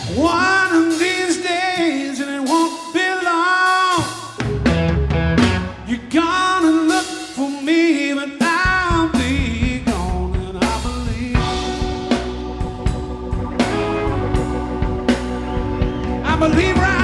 One of these days, and it won't be long, you're gonna look for me, but I'll be gone. And I believe right